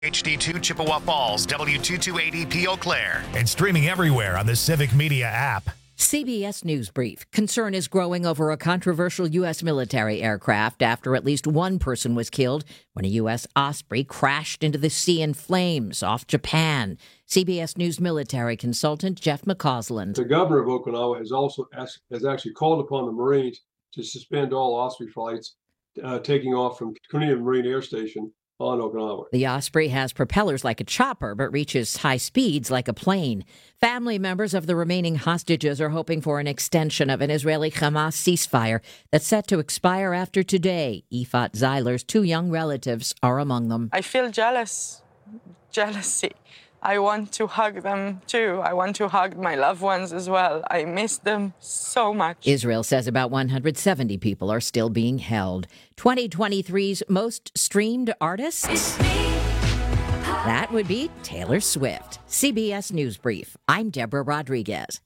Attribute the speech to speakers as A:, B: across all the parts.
A: HD2 Chippewa Falls, W2280P Eau Claire.
B: And streaming everywhere on the Civic Media app.
C: CBS News Brief. Concern is growing over a controversial U.S. military aircraft after at least one person was killed when a U.S. Osprey crashed into the sea in flames off Japan. CBS News military consultant Jeff McCausland.
D: The governor of Okinawa has actually called upon the Marines to suspend all Osprey flights taking off from Kunio Marine Air Station on Okinawa.
C: The Osprey has propellers like a chopper, but reaches high speeds like a plane. Family members of the remaining hostages are hoping for an extension of an Israeli-Hamas ceasefire that's set to expire after today. Ifat Zeiler's two young relatives are among them.
E: I feel jealousy. I want to hug them too. I want to hug my loved ones as well. I miss them so much.
C: Israel says about 170 people are still being held. 2023's most streamed artists? That would be Taylor Swift. CBS News Brief. I'm Deborah Rodriguez.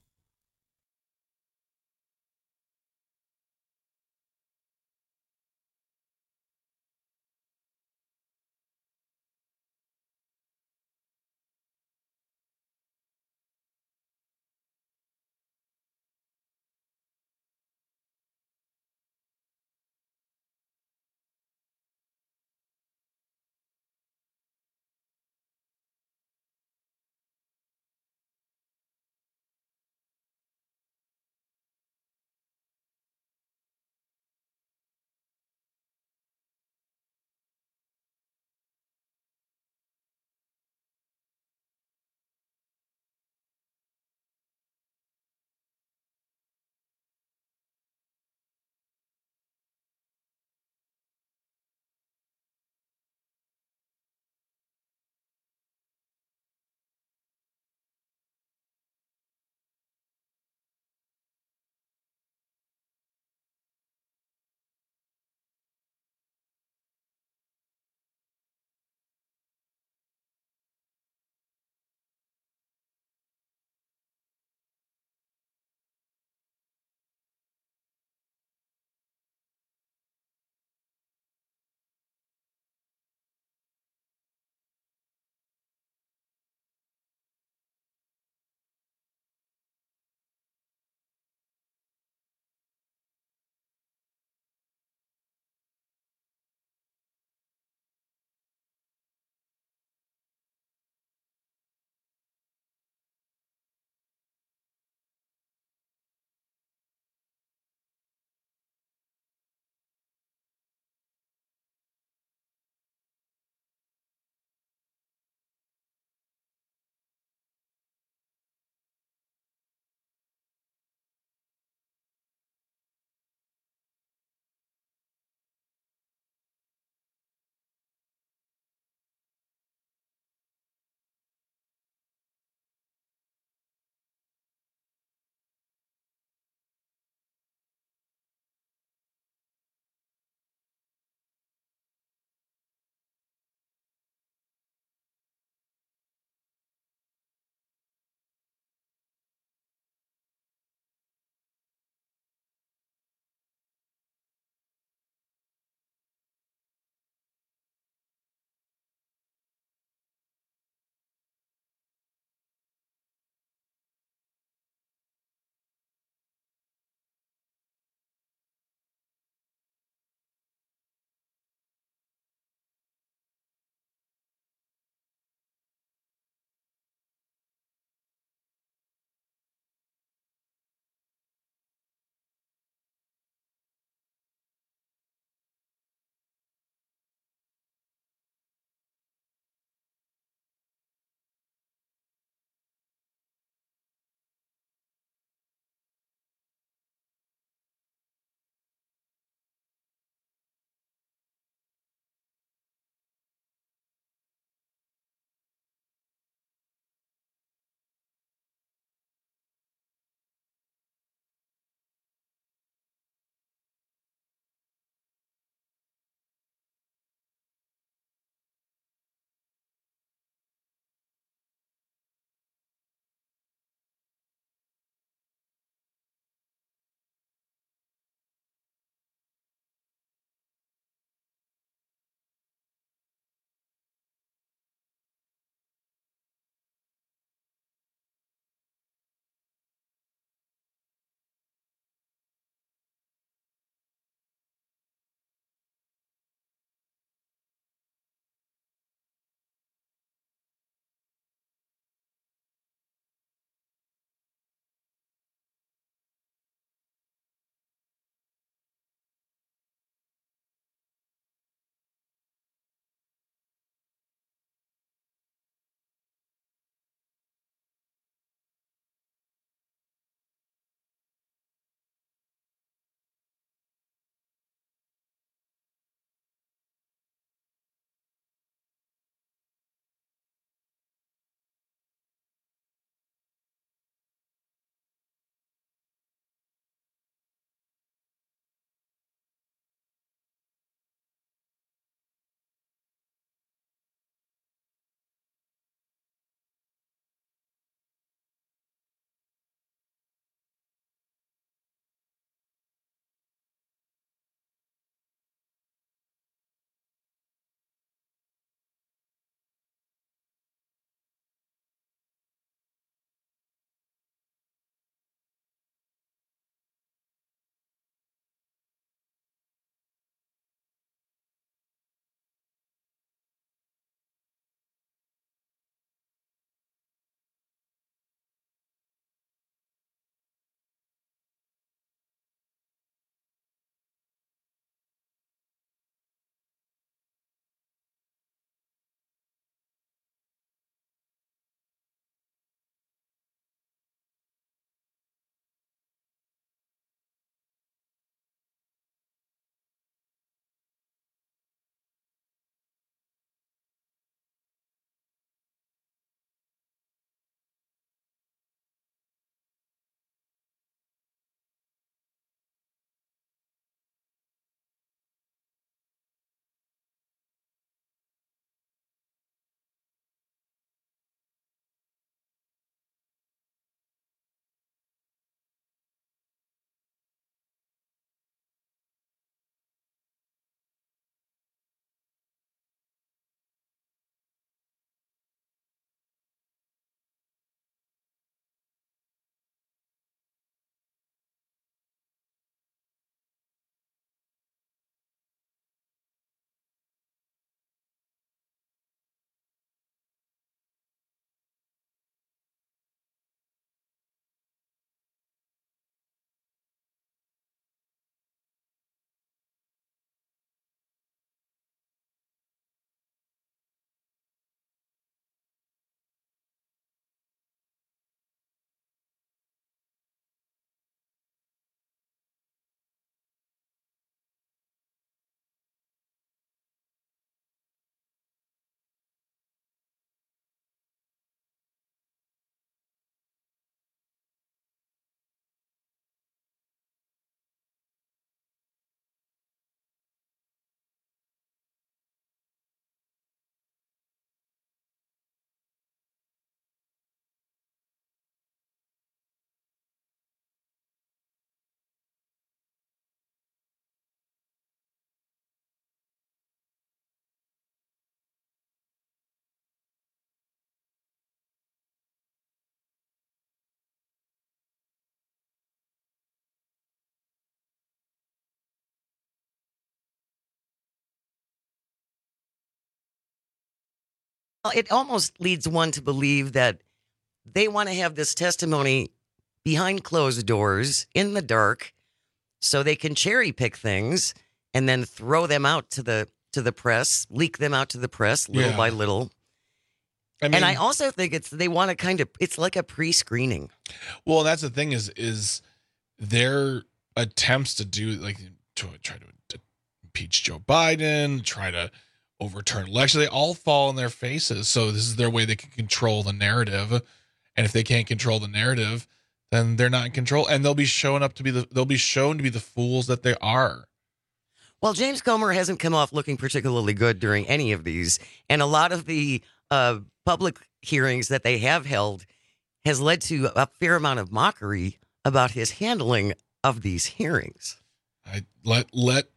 F: It almost leads one to believe that they want to have this testimony behind closed doors in the dark so they can cherry pick things and then throw them out to the press, leak them out to the press little by little. I mean, and I also think they want to it's like a pre-screening.
G: Well, that's the thing is their attempts to do, like, to try to impeach Joe Biden, try to overturn election, they all fall on their faces. So this is their way they can control the narrative. And if they can't control the narrative, then they're not in control, and they'll be shown to be the fools that they are.
F: Well, James Comer hasn't come off looking particularly good during any of these, and a lot of the public hearings that they have held has led to a fair amount of mockery about his handling of these hearings.
G: Let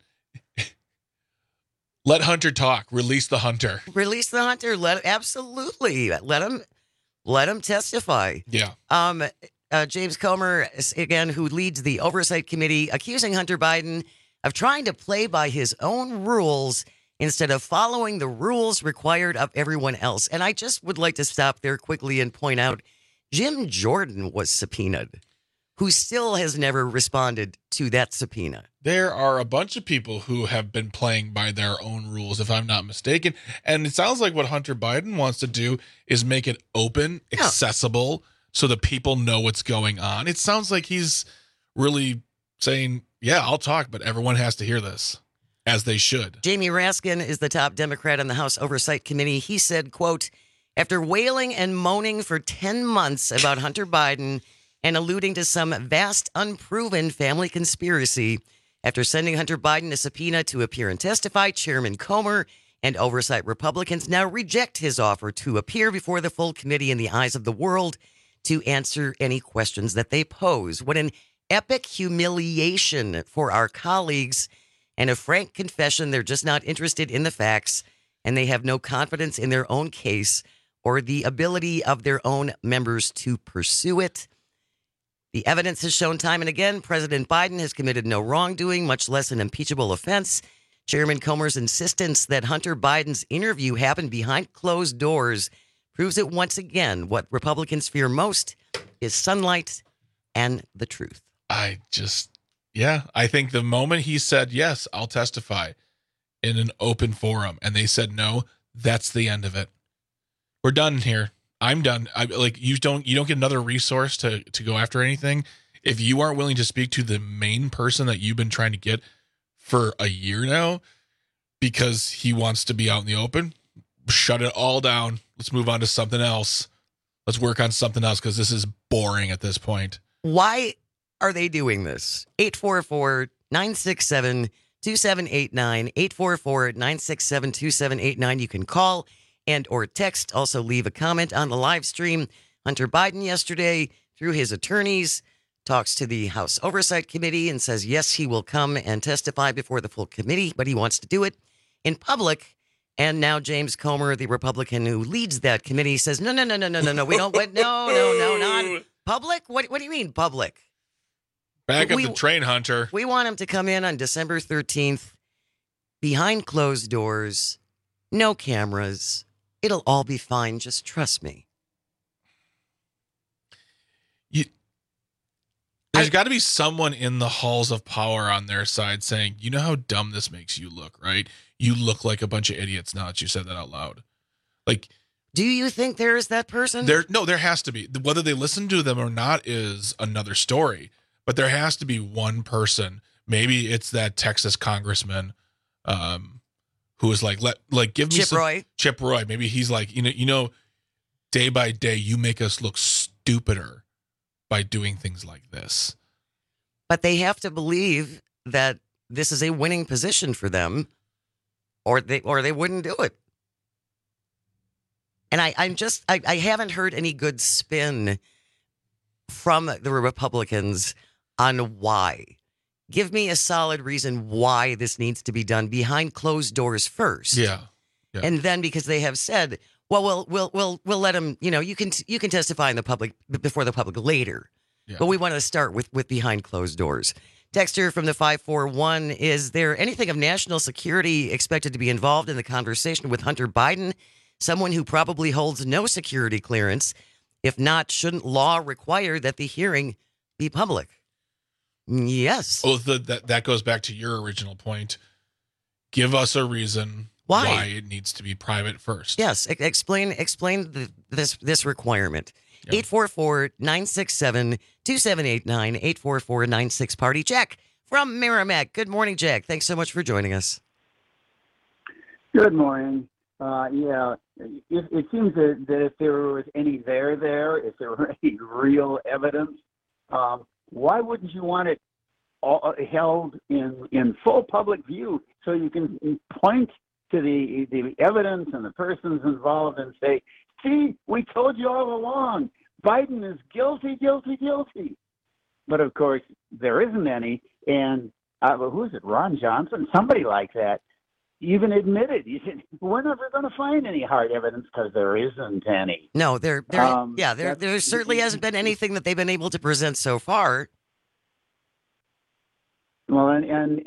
G: Hunter talk. Release the Hunter.
F: Release the Hunter. Absolutely. Let him testify.
G: Yeah.
F: James Comer, again, who leads the Oversight Committee, accusing Hunter Biden of trying to play by his own rules instead of following the rules required of everyone else. And I just would like to stop there quickly and point out Jim Jordan was subpoenaed, who still has never responded to that subpoena.
G: There are a bunch of people who have been playing by their own rules, if I'm not mistaken. And it sounds like what Hunter Biden wants to do is make it open, accessible, so that people know what's going on. It sounds like he's really saying, yeah, I'll talk, but everyone has to hear this, as they should.
F: Jamie Raskin is the top Democrat on the House Oversight Committee. He said, quote, after wailing and moaning for 10 months about Hunter Biden and alluding to some vast, unproven family conspiracy, after sending Hunter Biden a subpoena to appear and testify, Chairman Comer and Oversight Republicans now reject his offer to appear before the full committee in the eyes of the world to answer any questions that they pose. What an epic humiliation for our colleagues, and a frank confession they're just not interested in the facts, and they have no confidence in their own case or the ability of their own members to pursue it. The evidence has shown time and again President Biden has committed no wrongdoing, much less an impeachable offense. Chairman Comer's insistence that Hunter Biden's interview happened behind closed doors proves it once again. What Republicans fear most is sunlight and the truth.
G: I think the moment he said, yes, I'll testify in an open forum, and they said no, that's the end of it. We're done here. I'm done. You don't get another resource to go after anything. If you aren't willing to speak to the main person that you've been trying to get for a year now because he wants to be out in the open, shut it all down. Let's move on to something else. Let's work on something else because this is boring at this point.
F: Why are they doing this? 844-967-2789. 844-967-2789. You can call and or text. Also leave a comment on the live stream. Hunter Biden yesterday, through his attorneys, talks to the House Oversight Committee and says, yes, he will come and testify before the full committee, but he wants to do it in public. And now James Comer, the Republican who leads that committee, says, no, we don't, no, not public. What do you mean public?
G: Back up the train, Hunter.
F: We want him to come in on December 13th, behind closed doors, no cameras. It'll all be fine. Just trust me.
G: There's got to be someone in the halls of power on their side saying, you know how dumb this makes you look, right? You look like a bunch of idiots now that you said that out loud. Like,
F: do you think there is that person?
G: There has to be. Whether they listen to them or not is another story. But there has to be one person. Maybe it's that Texas congressman who is like, give me Chip Roy. Maybe he's like, you know, day by day, you make us look stupider by doing things like this.
F: But they have to believe that this is a winning position for them, or they wouldn't do it. And I haven't heard any good spin from the Republicans on why. Give me a solid reason why this needs to be done behind closed doors first.
G: Yeah.
F: And then, because they have said, well, we'll let him, you can testify in the public before the public later. Yeah. But we want to start with behind closed doors. Texter from the 541, is there anything of national security expected to be involved in the conversation with Hunter Biden? someone who probably holds no security clearance. If not, shouldn't law require that the hearing be public? Yes.
G: Well, that goes back to your original point. Give us a reason why it needs to be private first.
F: Yes. Explain this requirement.
G: Yep.
F: 844-967-2789, 844-96-PARTY. Jack from Merrimack. Good morning, Jack. Thanks so much for joining us.
H: Good morning. It seems that if there was any if there were any real evidence, why wouldn't you want it all held in full public view so you can point to the evidence and the persons involved and say, see, we told you all along, Biden is guilty, guilty, guilty. But of course, there isn't any. And who is it, Ron Johnson? Somebody like that even admitted, he said, we're never going to find any hard evidence because there isn't any.
F: No, there certainly hasn't been anything that they've been able to present so far.
H: Well, and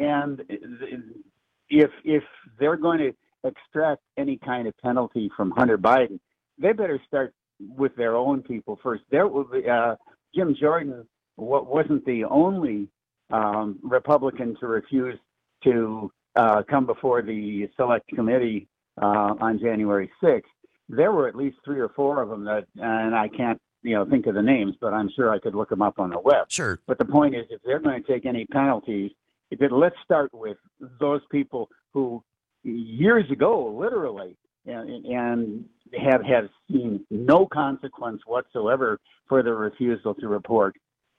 H: if they're going to extract any kind of penalty from Hunter Biden, they better start with their own people first. There will be, Jim Jordan wasn't the only Republican to refuse to come before the select committee on January 6th. There were at least 3 or 4 of them that, and I can't, think of the names, but I'm sure I could look them up on the web.
F: Sure.
H: But the point is, if they're going to take any penalties, let's start with those people who years ago, literally, and have seen no consequence whatsoever for their refusal to report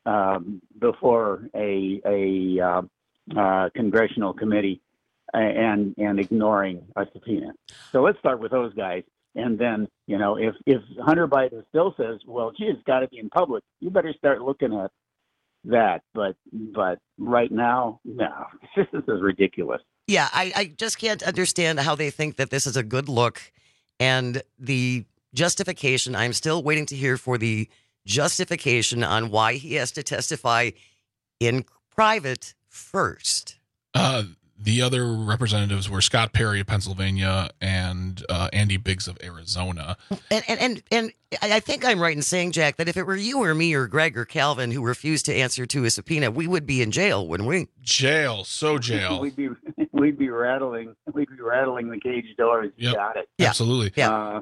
H: before a congressional committee and ignoring a subpoena. So let's start with those guys. And then, if Hunter Biden still says, well, gee, it's got to be in public, you better start looking at that. But right now, no, this is ridiculous.
F: Yeah, I just can't understand how they think that this is a good look. And the justification, I'm still waiting to hear for the justification on why he has to testify in private first.
G: The other representatives were Scott Perry of Pennsylvania and Andy Biggs of Arizona.
F: And I think I'm right in saying, Jack, that if it were you or me or Greg or Calvin who refused to answer to a subpoena, we would be in jail, wouldn't we?
G: Jail.
H: We'd be rattling the cage doors.
G: Yep.
H: Got it.
F: Yeah.
G: Absolutely.
F: Yeah.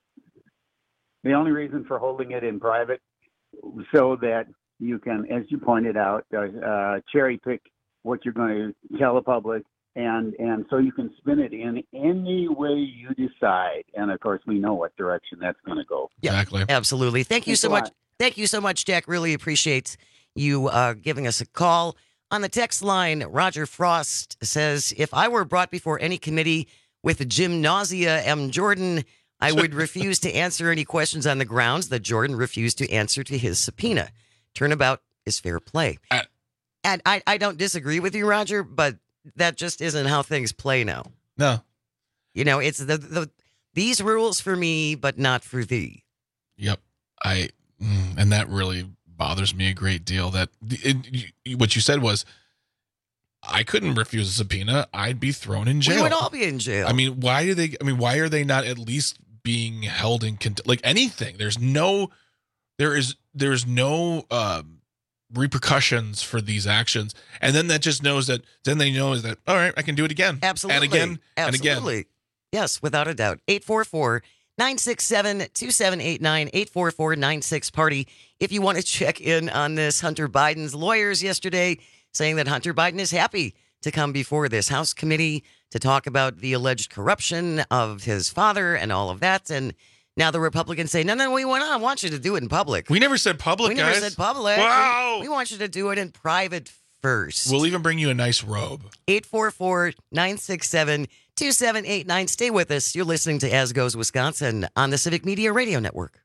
H: The only reason for holding it in private so that you can, as you pointed out, cherry pick what you're going to tell the public, and so you can spin it in any way you decide. And of course, we know what direction that's going to go.
G: Exactly.
F: Yeah, absolutely. Thank you so much. Thank you so much, Jack. Really appreciate you giving us a call. On the text line, Roger Frost says, if I were brought before any committee with Jim Nausea M. Jordan, I would refuse to answer any questions on the grounds that Jordan refused to answer to his subpoena. Turnabout is fair play. And I don't disagree with you, Roger, but that just isn't how things play now.
G: No.
F: It's these rules for me, but not for thee.
G: Yep. And that really bothers me a great deal. That what you said was, I couldn't refuse a subpoena. I'd be thrown in jail.
F: We would all be in jail.
G: Why are they not at least being held in like anything? There's no repercussions for these actions, and then they know that all right, I can do it again.
F: Absolutely.
G: And again.
F: Absolutely.
G: And again.
F: Yes, without a doubt. 844-967-2789, 844-96-PARTY. If you want to check in on this, Hunter Biden's lawyers yesterday saying that Hunter Biden is happy to come before this House committee to talk about the alleged corruption of his father and all of that. And now the Republicans say, no, we want you to do it in public.
G: We never said public,
F: We
G: guys.
F: never said public.
G: Wow.
F: We want you to do it in private first.
G: We'll even bring you a nice robe.
F: 844-967-2789. Stay with us. You're listening to As Goes Wisconsin on the Civic Media Radio Network.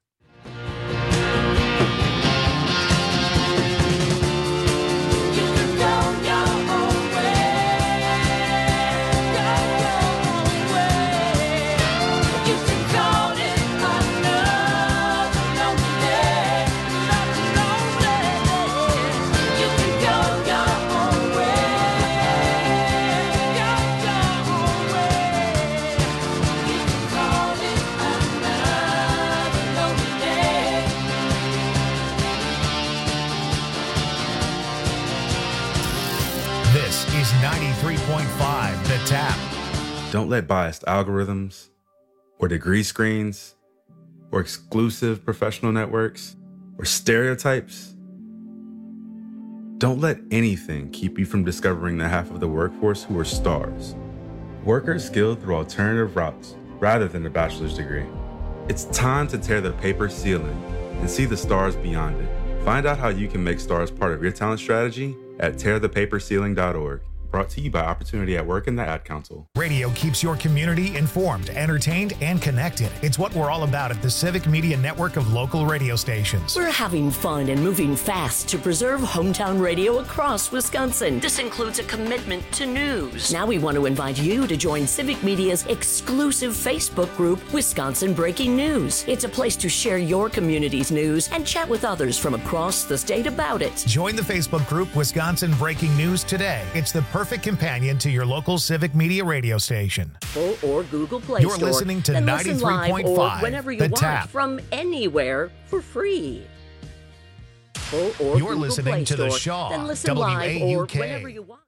B: 93.5 The Tap.
I: Don't let biased algorithms or degree screens or exclusive professional networks or stereotypes. Don't let anything keep you from discovering the half of the workforce who are stars. Workers skilled through alternative routes rather than a bachelor's degree. It's time to tear the paper ceiling and see the stars beyond it. Find out how you can make stars part of your talent strategy at tearthepaperceiling.org. Brought to you by Opportunity at Work and the Ad Council.
B: Radio keeps your community informed, entertained, and connected. It's what we're all about at the Civic Media Network of local radio stations.
J: We're having fun and moving fast to preserve hometown radio across Wisconsin. This includes a commitment to news. Now we want to invite you to join Civic Media's exclusive Facebook group, Wisconsin Breaking News. It's a place to share your community's news and chat with others from across the state about it.
B: Join the Facebook group Wisconsin Breaking News today. It's the perfect companion to your local Civic Media radio station.
J: Apple or Google Play
B: You're
J: Store.
B: listening to
J: Then listen live
B: 93.5
J: or whenever you
B: The
J: want
B: Tap.
J: from anywhere for free. Apple or
B: You're
J: Google
B: listening
J: Play
B: to The
J: Store.
B: Shaw,
J: Then listen live or
B: WAUK.
J: whenever you want.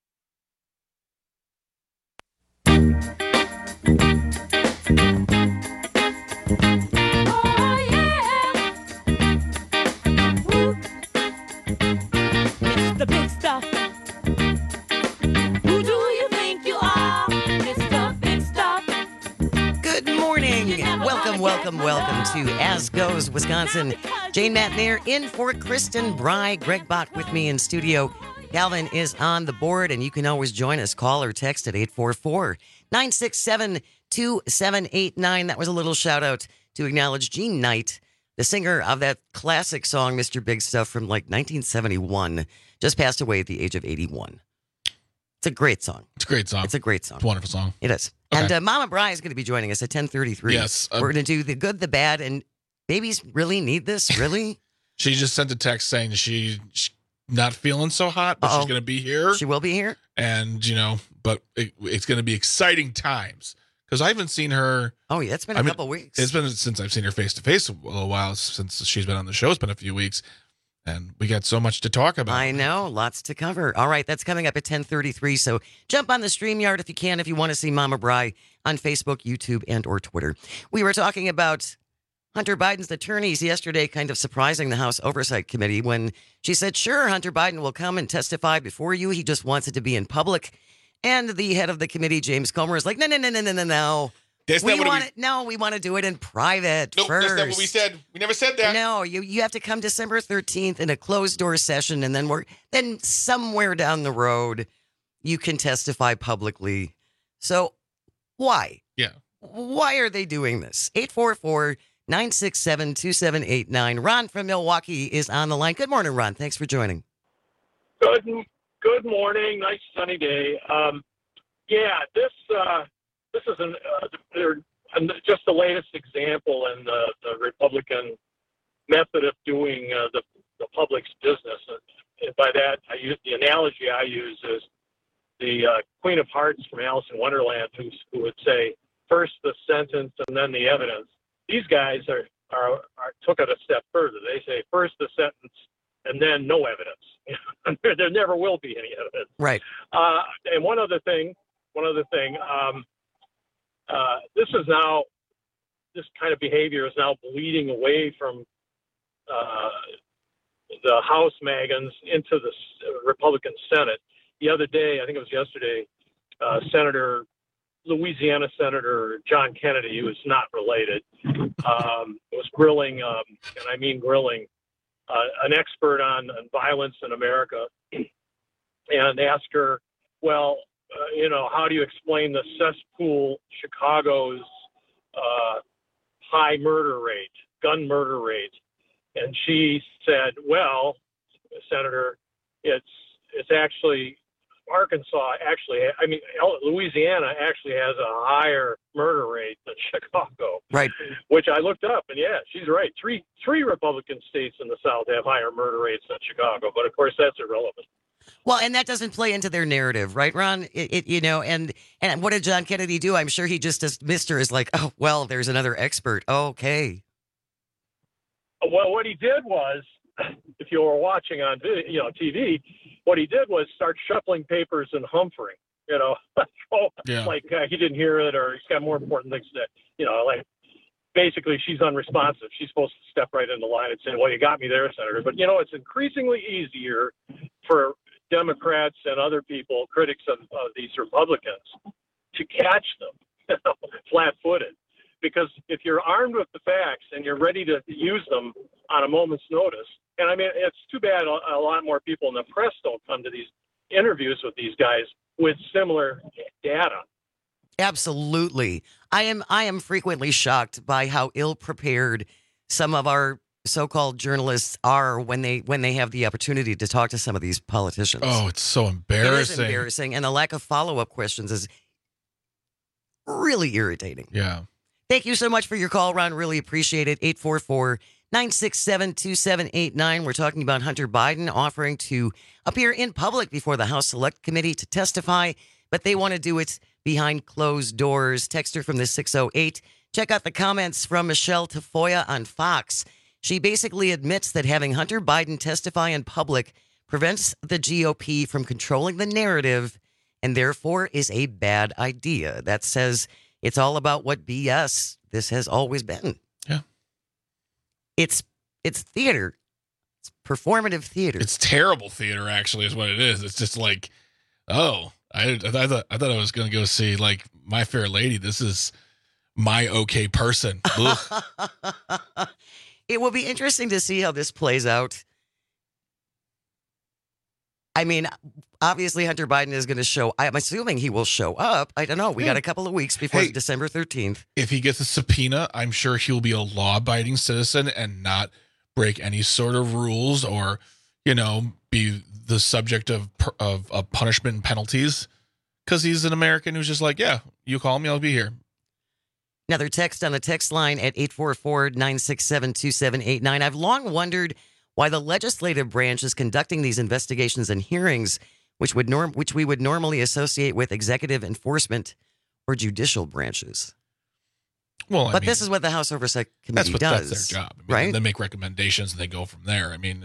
K: The big stuff. Who do you think you are, Mr. Big Stuff?
F: Good morning. Welcome to As Goes Wisconsin. Jane Matnair in for Kristen Bry. Greg Bach with me in studio. Calvin is on the board, and you can always join us. Call or text at 844-967-2789. That was a little shout out to acknowledge Jean Knight, the singer of that classic song, Mr. Big Stuff, from like 1971, just passed away at the age of 81. It's a great song.
G: It's a great song.
F: It's a great song.
G: It's a wonderful song.
F: It is.
G: Okay.
F: And Mama Bry is going to be joining us at 10:33.
G: Yes.
F: We're going to do the good, the bad, and babies really need this, really?
G: She just sent a text saying she's not feeling so hot, but she's going to be here.
F: She will be here.
G: And, but it's going to be exciting times. Because I haven't seen her.
F: Oh, yeah, it's been a couple weeks.
G: It's been since I've seen her face to face a little while. Since she's been on the show, it's been a few weeks, and we got so much to talk about.
F: I know, lots to cover. All right, that's coming up at 10:33. So jump on the StreamYard if you can, if you want to see Mama Bry on Facebook, YouTube, and or Twitter. We were talking about Hunter Biden's attorneys yesterday, kind of surprising the House Oversight Committee when she said, "Sure, Hunter Biden will come and testify before you. He just wants it to be in public." And the head of the committee, James Comer, is like, no.
G: That's not what
F: we want to do it in private first.
G: That's not what we said. We never said that.
F: No, you have to come December 13th in a closed door session, and then somewhere down the road you can testify publicly. So why?
G: Yeah.
F: Why are they doing this? 844-967-2789. Ron from Milwaukee is on the line. Good morning, Ron. Thanks for joining.
L: Good morning. Nice sunny day. This is just the latest example in the Republican method of doing the public's business. And by that, the analogy I use is the Queen of Hearts from Alice in Wonderland, who would say first the sentence and then the evidence. These guys are took it a step further. They say first the sentence and then no evidence. There never will be any evidence.
F: Right.
L: And one other thing. This kind of behavior is now bleeding away from the House Magans into the Republican Senate. The other day, I think it was yesterday, Louisiana Senator John Kennedy, who is not related, was grilling, and I mean grilling, an expert on violence in America, and asked her, well, how do you explain the cesspool Chicago's high gun murder rate? And she said, well, Senator, it's actually Louisiana actually has a higher murder rate than Chicago.
F: Right.
L: Which I looked up, and yeah, she's right. Three Republican states in the South have higher murder rates than Chicago, but of course that's irrelevant.
F: Well, and that doesn't play into their narrative, right, Ron? And what did John Kennedy do? I'm sure he just dismissed her as like, oh, well, there's another expert. Okay.
L: Well, what he did was, if you were watching on TV, what he did was start shuffling papers and Humphrey. you know, like he didn't hear it, or he's got more important things to, you know, like basically she's unresponsive. She's supposed to step right in the line and say, well, you got me there, Senator. But, you know, it's increasingly easier for Democrats and other people, critics of these Republicans, to catch them flat-footed. Because if you're armed with the facts and you're ready to use them on a moment's notice, and I mean, it's too bad a lot more people in the press don't come to these interviews with these guys with similar data.
F: Absolutely. I am frequently shocked by how ill-prepared some of our so-called journalists are when they have the opportunity to talk to some of these politicians.
G: Oh, it's so embarrassing.
F: It is embarrassing, and the lack of follow-up questions is really irritating.
G: Yeah.
F: Thank you so much for your call, Ron. Really appreciate it. 844-967-2789. We're talking about Hunter Biden offering to appear in public before the House Select Committee to testify, but they want to do it behind closed doors. Texter from the 608. Check out the comments from Michelle Tafoya on Fox. She basically admits that having Hunter Biden testify in public prevents the GOP from controlling the narrative and therefore is a bad idea. That says it's all about what BS this has always been.
G: Yeah.
F: It's theater. It's performative theater.
G: It's terrible theater, actually, is what it is. It's just like, oh, I thought I was going to go see, like, My Fair Lady. This is my okay person.
F: It will be interesting to see how this plays out. I mean, obviously Hunter Biden is going to show. I'm assuming he will show up. I don't know. We got a couple of weeks before December 13th.
G: If he gets a subpoena, I'm sure he'll be a law-abiding citizen and not break any sort of rules or, you know, be the subject of punishment and penalties. Because he's an American who's just like, yeah, you call me, I'll be here.
F: Another text on the text line at 844-967-2789. I've long wondered why the legislative branch is conducting these investigations and hearings, which we would normally associate with executive enforcement or judicial branches.
G: Well,
F: but this is what the House Oversight Committee does.
G: That's their job,
F: right?
G: They make recommendations and they go from there. I mean,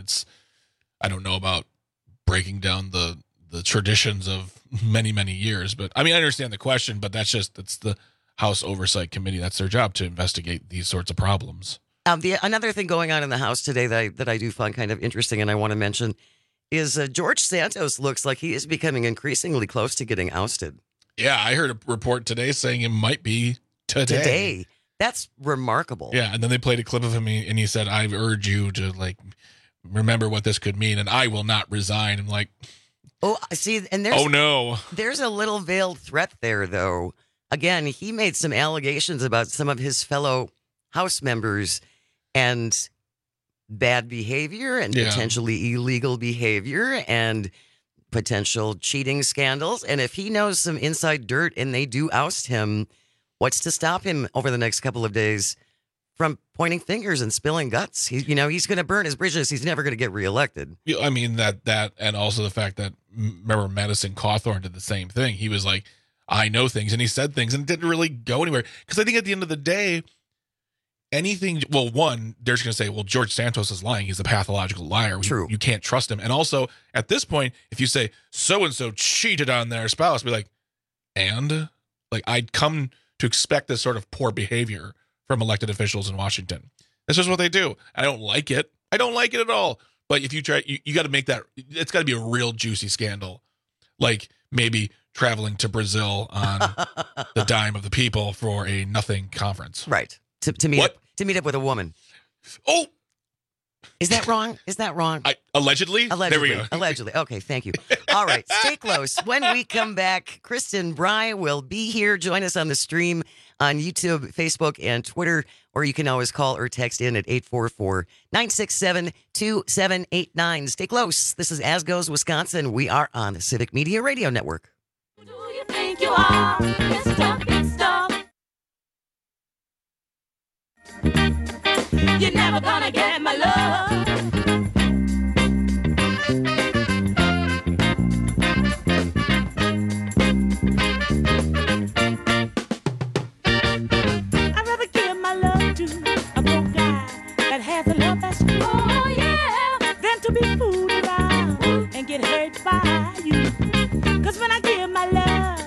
G: I don't know about breaking down the traditions of many, many years, but I mean, I understand the question, but that's the House Oversight Committee. That's their job, to investigate these sorts of problems.
F: Another thing going on in the House today that I do find kind of interesting and I want to mention is George Santos looks like he is becoming increasingly close to getting ousted.
G: Yeah, I heard a report today saying it might be today.
F: That's remarkable.
G: Yeah, and then they played a clip of him and he said, I urge you to, like, remember what this could mean and I will not resign. I'm like,
F: oh, see, and there's a little veiled threat there, though. Again, he made some allegations about some of his fellow House members and bad behavior and potentially illegal behavior and potential cheating scandals. And if he knows some inside dirt and they do oust him, what's to stop him over the next couple of days from pointing fingers and spilling guts? He's going to burn his bridges. He's never going to get reelected.
G: I mean, that and also the fact that, remember, Madison Cawthorn did the same thing. He was like, I know things, and he said things, and it didn't really go anywhere. Because I think at the end of the day, anything, well, one, they're just going to say, well, George Santos is lying. He's a pathological liar.
F: True.
G: You can't trust him. And also, at this point, if you say, so-and-so cheated on their spouse, be like, and? Like, I'd come to expect this sort of poor behavior from elected officials in Washington. That's just what they do. I don't like it. I don't like it at all. But if you try, you got to make that, it's got to be a real juicy scandal. Like maybe traveling to Brazil on the dime of the people for a nothing conference.
F: Right. To meet up with a woman.
G: Oh,
F: is that wrong?
G: Allegedly? There we go.
F: Allegedly. Okay, thank you. All right, stay close. When we come back, Kristen Bry will be here. Join us on the stream on YouTube, Facebook, and Twitter, or you can always call or text in at 844-967-2789. Stay close. This is As Goes Wisconsin. We are on the Civic Media Radio Network.
K: Who do you think you are, Mr. Big Stuff? You're never gonna get my love. I'd rather give my love to a broke guy that has a love that's true, oh yeah, than to be fooled around and get hurt by you. 'Cause when I give my love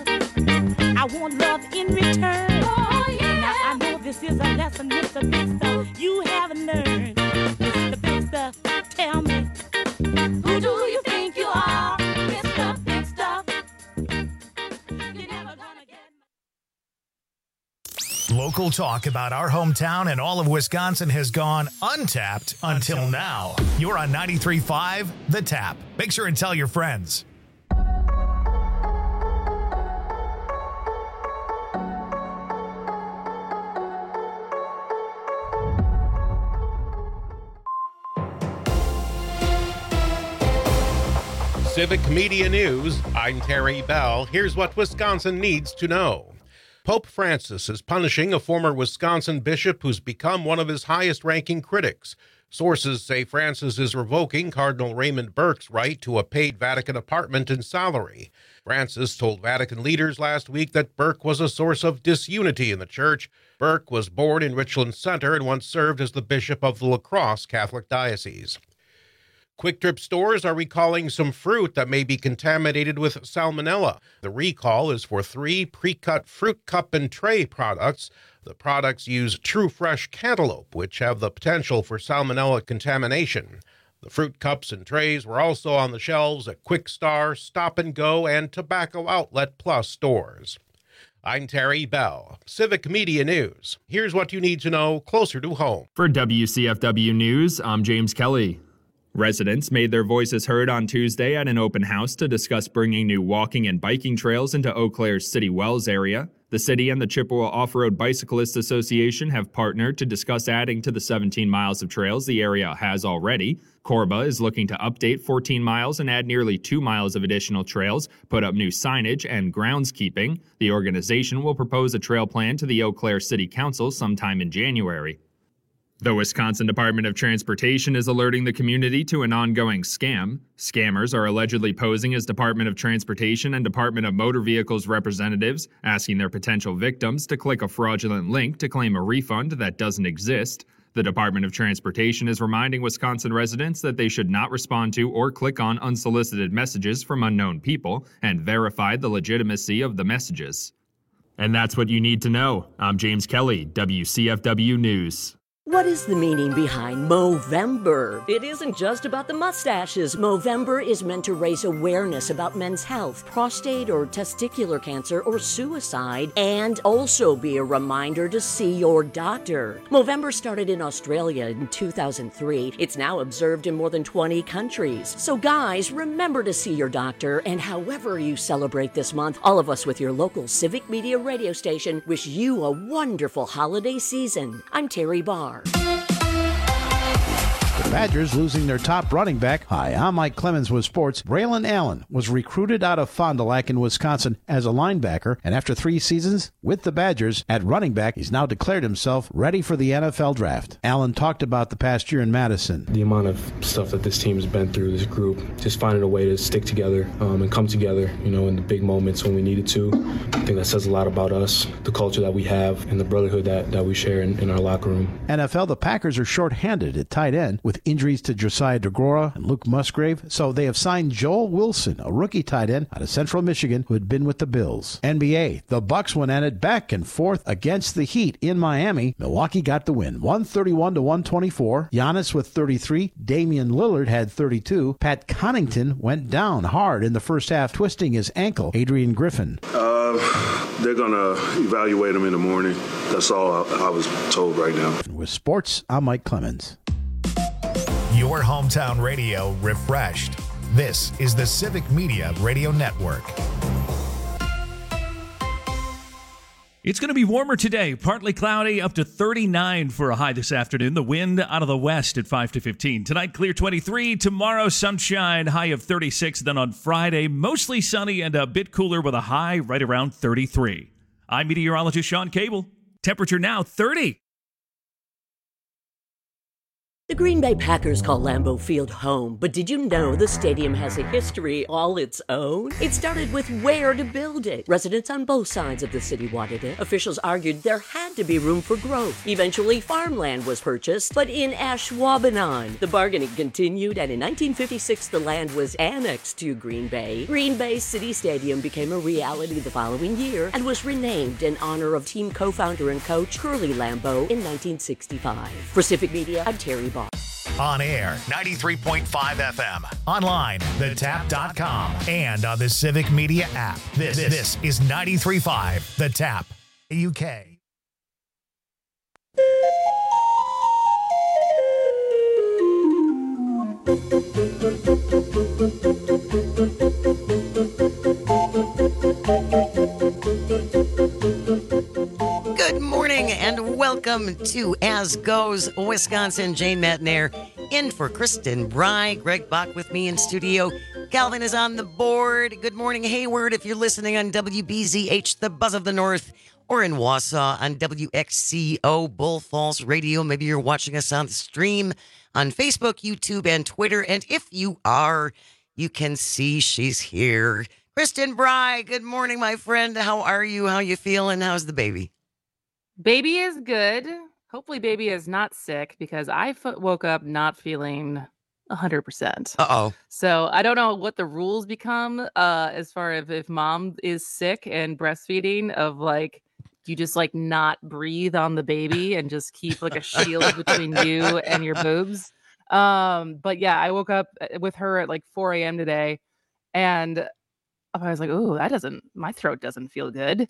K: You haven't learned. Mr. Big Stuff, tell me, who do you think you are? Mr. Big Stuff. You're never gonna get.
B: Local talk about our hometown and all of Wisconsin has gone untapped until now. You're on 93.5 The Tap. Make sure and tell your friends.
M: Civic Media News, I'm Terry Bell. Here's what Wisconsin needs to know. Pope Francis is punishing a former Wisconsin bishop who's become one of his highest-ranking critics. Sources say Francis is revoking Cardinal Raymond Burke's right to a paid Vatican apartment and salary. Francis told Vatican leaders last week that Burke was a source of disunity in the church. Burke was born in Richland Center and once served as the bishop of the La Crosse Catholic Diocese. Quick Trip stores are recalling some fruit that may be contaminated with salmonella. The recall is for 3 pre-cut fruit cup and tray products. The products use True Fresh cantaloupe, which have the potential for salmonella contamination. The fruit cups and trays were also on the shelves at Quick Star, Stop and Go, and Tobacco Outlet Plus stores. I'm Terry Bell, Civic Media News. Here's what you need to know closer to home.
N: For WCFW News, I'm James Kelly. Residents made their voices heard on Tuesday at an open house to discuss bringing new walking and biking trails into Eau Claire's City Wells area. The city and the Chippewa Off-Road Bicyclists Association have partnered to discuss adding to the 17 miles of trails the area has already. Corba is looking to update 14 miles and add nearly 2 miles of additional trails, put up new signage and groundskeeping. The organization will propose a trail plan to the Eau Claire City Council sometime in January. The Wisconsin Department of Transportation is alerting the community to an ongoing scam. Scammers are allegedly posing as Department of Transportation and Department of Motor Vehicles representatives, asking their potential victims to click a fraudulent link to claim a refund that doesn't exist. The Department of Transportation is reminding Wisconsin residents that they should not respond to or click on unsolicited messages from unknown people and verify the legitimacy of the messages. And that's what you need to know. I'm James Kelly, WCFW News.
J: What is the meaning behind Movember? It isn't just about the mustaches. Movember is meant to raise awareness about men's health, prostate or testicular cancer, or suicide, and also be a reminder to see your doctor. Movember started in Australia in 2003. It's now observed in more than 20 countries. So guys, remember to see your doctor, and however you celebrate this month, all of us with your local Civic Media radio station wish you a wonderful holiday season. I'm Terry Barr.
O: The Badgers losing their top running back. Hi, I'm Mike Clemens with sports. Braylon Allen was recruited out of Fond du Lac in Wisconsin as a linebacker, and after 3 seasons with the Badgers at running back, he's now declared himself ready for the NFL draft. Allen talked about the past year in Madison.
P: The amount of stuff that this team has been through, this group, just finding a way to stick together and come together, in the big moments when we needed to. I think that says a lot about us, the culture that we have, and the brotherhood that we share in our locker room.
O: NFL, the Packers are shorthanded at tight end with injuries to Josiah DeGuara and Luke Musgrave, so they have signed Joel Wilson, a rookie tight end out of Central Michigan who had been with the Bills. NBA, the Bucks went at it back and forth against the Heat in Miami. Milwaukee got the win, 131-124. Giannis with 33. Damian Lillard had 32. Pat Connaughton went down hard in the first half, twisting his ankle. Adrian Griffin.
Q: They're going to evaluate him in the morning. That's all I was told right now.
O: With sports, I'm Mike Clemens.
B: Your hometown radio refreshed. This is the Civic Media Radio Network.
R: It's going to be warmer today, partly cloudy, up to 39 for a high this afternoon. The wind out of the west at 5 to 15. Tonight, clear 23. Tomorrow, sunshine, high of 36. Then on Friday, mostly sunny and a bit cooler with a high right around 33. I'm meteorologist Sean Cable. Temperature now 30.
J: The Green Bay Packers call Lambeau Field home, but did you know the stadium has a history all its own? It started with where to build it. Residents on both sides of the city wanted it. Officials argued there had to be room for growth. Eventually, farmland was purchased, but in Ashwaubenon. The bargaining continued, and in 1956, the land was annexed to Green Bay. Green Bay City Stadium became a reality the following year and was renamed in honor of team co-founder and coach Curly Lambeau in 1965. For Civic Media, I'm Terry Ball.
B: On air, 93.5 FM. Online, thetap.com. And on the Civic Media app. This is 93.5 The Tap, UK.
F: Good morning and welcome to As Goes Wisconsin. Jane Matnair in for Kristen Bry. Greg Bach with me in studio. Calvin is on the board. Good morning, Hayward. If you're listening on WBZH, the Buzz of the North, or in Wausau on WXCO, Bull Falls Radio. Maybe you're watching us on the stream on Facebook, YouTube, and Twitter. And if you are, you can see she's here. Kristen Bry, good morning, my friend. How are you? How you feeling? How's the baby?
S: Baby is good. Hopefully baby is not sick because I woke up not feeling 100%.
F: Uh-oh.
S: So I don't know what the rules become as far as if mom is sick and breastfeeding of like, you just like not breathe on the baby and just keep like a shield between you and your boobs. But yeah, I woke up with her at like 4 a.m. today and I was like, oh, my throat doesn't feel good,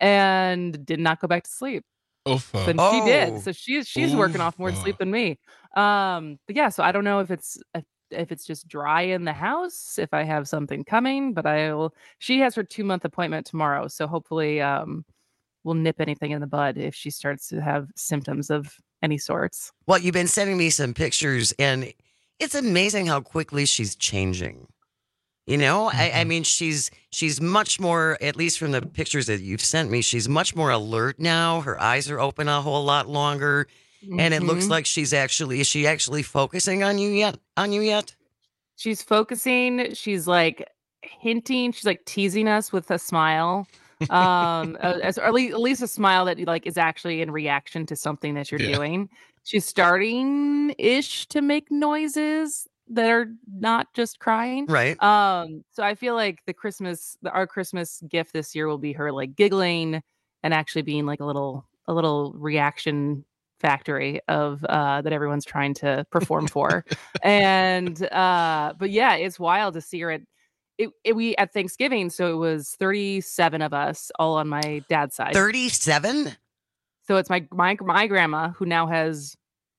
S: and did not go back to sleep. And she did. So she's working off more sleep than me. But yeah, so I don't know if it's just dry in the house, if I have something coming, but she has her 2-month appointment tomorrow. So hopefully we'll nip anything in the bud if she starts to have symptoms of any sorts.
F: Well, you've been sending me some pictures and it's amazing how quickly she's changing. You know, I mean, she's much more, at least from the pictures that you've sent me, she's much more alert now. Her eyes are open a whole lot longer. Mm-hmm. And it looks like is she actually focusing on you yet?
S: She's focusing. She's like hinting. She's like teasing us with a smile. Or at least a smile that like is actually in reaction to something that you're doing. She's starting-ish to make noises that are not just crying.
F: Right.
S: So I feel like our Christmas gift this year will be her like giggling and actually being like a little reaction factory of that everyone's trying to perform for. And but yeah, it's wild to see her we at Thanksgiving, so it was 37 of us all on my dad's side.
F: 37?
S: So it's my grandma who now has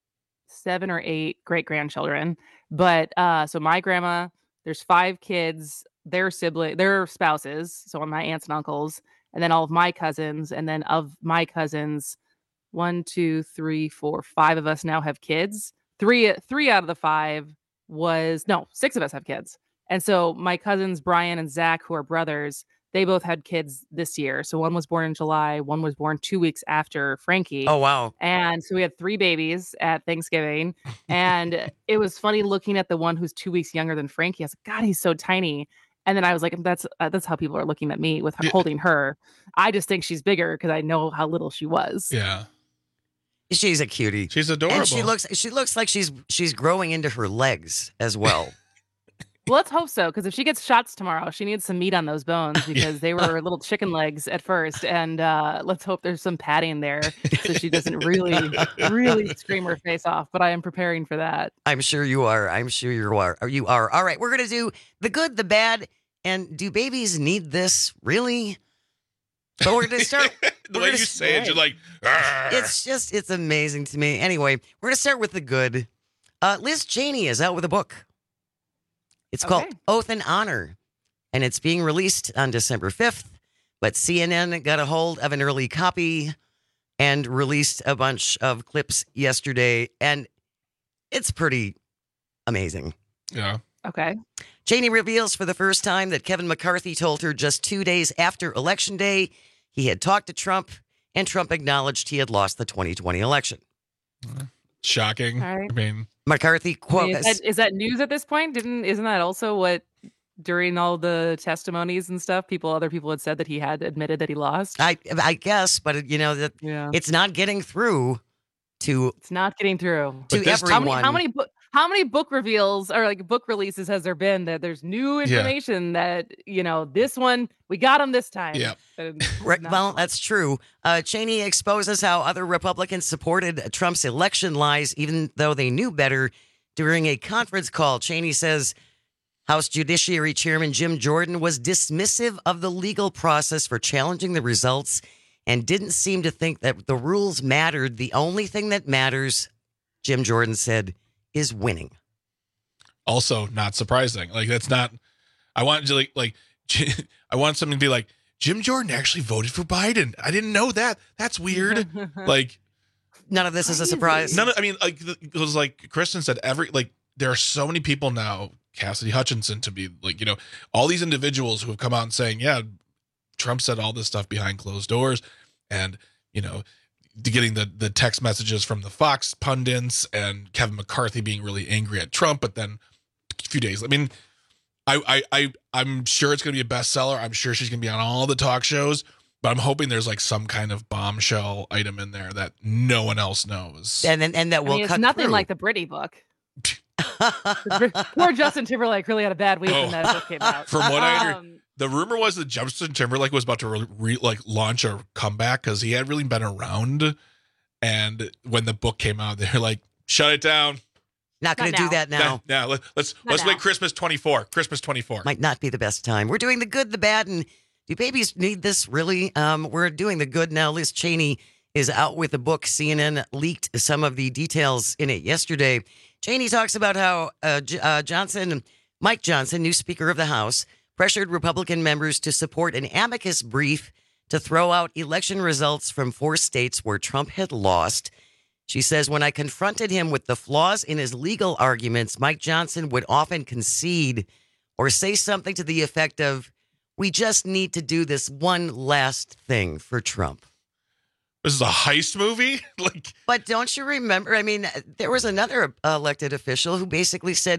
S: 7 or 8 great grandchildren. But so my grandma, there's 5 kids, their spouses, so my aunts and uncles, and then all of my cousins, and then of my cousins, 1, 2, 3, 4, 5 of us now have kids. 3 out of the 5 6 of us have kids. And so my cousins Brian and Zach, who are brothers, they both had kids this year. So one was born in July, one was born 2 weeks after Frankie.
F: Oh, wow.
S: And so we had 3 babies at Thanksgiving. And it was funny looking at the one who's 2 weeks younger than Frankie. I was like, God, he's so tiny. And then I was like, that's how people are looking at me with holding her. I just think she's bigger because I know how little she was.
G: Yeah.
F: She's a cutie.
G: She's adorable.
F: And she looks like she's growing into her legs as well.
S: Well, let's hope so, because if she gets shots tomorrow, she needs some meat on those bones because they were little chicken legs at first. And let's hope there's some padding there so she doesn't really scream her face off. But I am preparing for that.
F: I'm sure you are. You are. All right, we're going to do the good, the bad, and do babies need this, really? But we're going to start.
G: The way you say it, you're like, argh.
F: It's amazing to me. Anyway, we're going to start with the good. Liz Cheney is out with a book. It's called Oath and Honor, and it's being released on December 5th, but CNN got a hold of an early copy and released a bunch of clips yesterday, and it's pretty amazing.
G: Yeah.
S: Okay.
F: Cheney reveals for the first time that Kevin McCarthy told her just 2 days after Election Day he had talked to Trump, and Trump acknowledged he had lost the 2020 election.
G: shocking.
S: All right.
G: I mean,
F: McCarthy quote.
S: Is that news at this point? Isn't that also what during all the testimonies and stuff, other people had said that he had admitted that he lost?
F: I guess, but it's not getting through to.
S: It's not getting through
F: to everyone.
S: How many book reveals or like book releases has there been that there's new information that this one we got him this time?
G: Yeah.
F: Right, well, that's true. Cheney exposes how other Republicans supported Trump's election lies, even though they knew better. During a conference call, Cheney says House Judiciary Chairman Jim Jordan was dismissive of the legal process for challenging the results and didn't seem to think that the rules mattered. The only thing that matters, Jim Jordan said, is winning.
G: Also, not surprising. Like, that's not. I want to I want something to be like, Jim Jordan actually voted for Biden. I didn't know that. That's weird. Like,
F: none of this is a surprise.
G: I mean, like, it was like Kristen said. There are so many people now. Cassidy Hutchinson to be like, all these individuals who have come out and saying, yeah, Trump said all this stuff behind closed doors, and getting the text messages from the Fox pundits and Kevin McCarthy being really angry at Trump. But then a few days, I mean, I'm sure it's going to be a bestseller. I'm sure she's going to be on all the talk shows, but I'm hoping there's like some kind of bombshell item in there that no one else knows.
F: And that will
S: it's
F: cut
S: nothing
F: through.
S: like the Britney book. Poor Justin Timberlake really had a bad week when that book came out.
G: From what I heard, the rumor was that Justin Timberlake was about to launch a comeback because he had really been around. And when the book came out, they're like, shut it down.
F: Not going to do that now.
G: Now let's make Christmas 24. Christmas 24
F: might not be the best time. We're doing the good, the bad, and do babies need this really? We're doing the good now. Liz Cheney is out with the book. CNN leaked some of the details in it yesterday. Cheney talks about how Mike Johnson, new Speaker of the House, pressured Republican members to support an amicus brief to throw out election results from 4 states where Trump had lost. She says, when I confronted him with the flaws in his legal arguments, Mike Johnson would often concede or say something to the effect of, we just need to do this one last thing for Trump.
G: This is a heist movie?
F: But don't you remember? I mean, there was another elected official who basically said,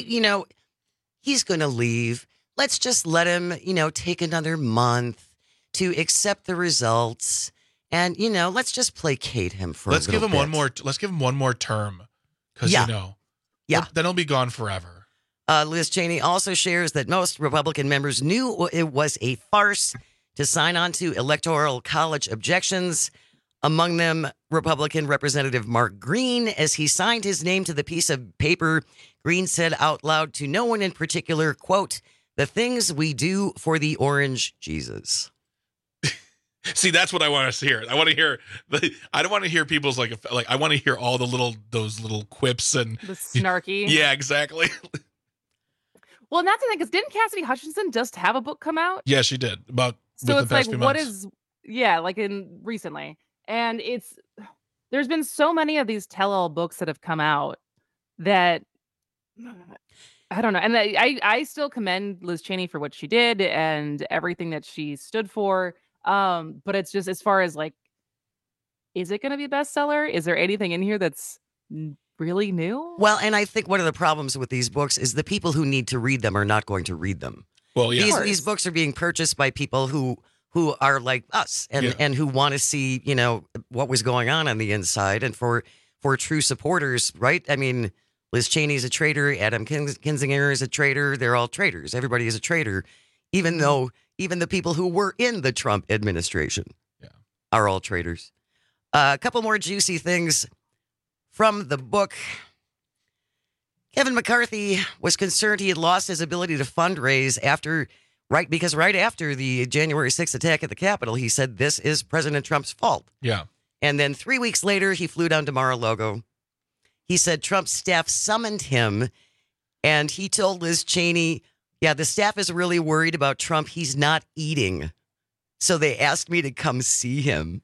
F: he's going to leave. Let's just let him, take another month to accept the results. And, let's just placate him for
G: let's
F: a little
G: give him
F: bit.
G: Let's give him one more term. Because, then he'll be gone forever.
F: Liz Cheney also shares that most Republican members knew it was a farce to sign on to Electoral College objections. Among them, Republican Representative Mark Green, as he signed his name to the piece of paper, Green said out loud to no one in particular, quote, the things we do for the orange Jesus.
G: See, that's what I want to hear. I want to hear. I don't want to hear people's I want to hear all those little quips and
S: the snarky.
G: Yeah, exactly.
S: Well, not to think, because didn't Cassidy Hutchinson just have a book come out?
G: Yeah, she did.
S: So it's like, what is? Yeah, like recently, and there's been so many of these tell-all books that have come out that I don't know, and I still commend Liz Cheney for what she did and everything that she stood for. But it's just as far as is it going to be a bestseller? Is there anything in here that's really new?
F: Well, and I think one of the problems with these books is the people who need to read them are not going to read them.
G: Well, yeah.
F: These books are being purchased by people who are like us and who want to see, what was going on the inside. And for true supporters, right? I mean, Liz Cheney's a traitor. Adam Kinzinger is a traitor. They're all traitors. Everybody is a traitor, even the people who were in the Trump administration are all traitors. A couple more juicy things from the book. Kevin McCarthy was concerned he had lost his ability to fundraise because right after the January 6th attack at the Capitol, he said this is President Trump's fault.
G: Yeah.
F: And then 3 weeks later, he flew down to Mar-a-Lago. He said Trump's staff summoned him, and he told Liz Cheney, yeah, the staff is really worried about Trump. He's not eating. So they asked me to come see him.